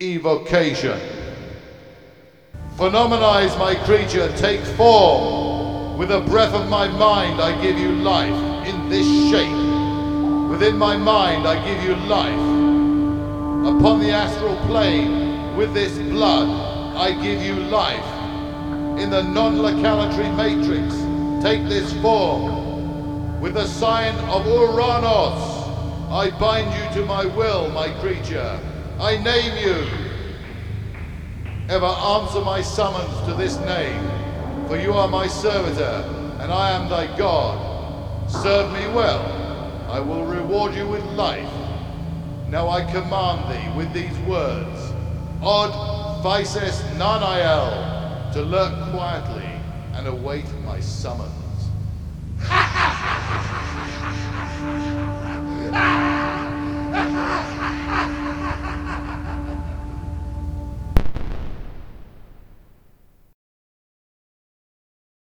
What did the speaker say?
Evocation. Phenomenize my creature, take form. With a breath of my mind I give you life in this shape. Within my mind I give you life. Upon the astral plane, with this blood, I give you life. In the non-locality matrix, take this form. With the sign of Uranus, I bind you to my will, my creature. I name you. Ever answer my summons to this name, for you are my servitor, and I am thy God. Serve me well, I will reward you with life. Now I command thee with these words, Od Physis Nanael, to lurk quietly and await my summons.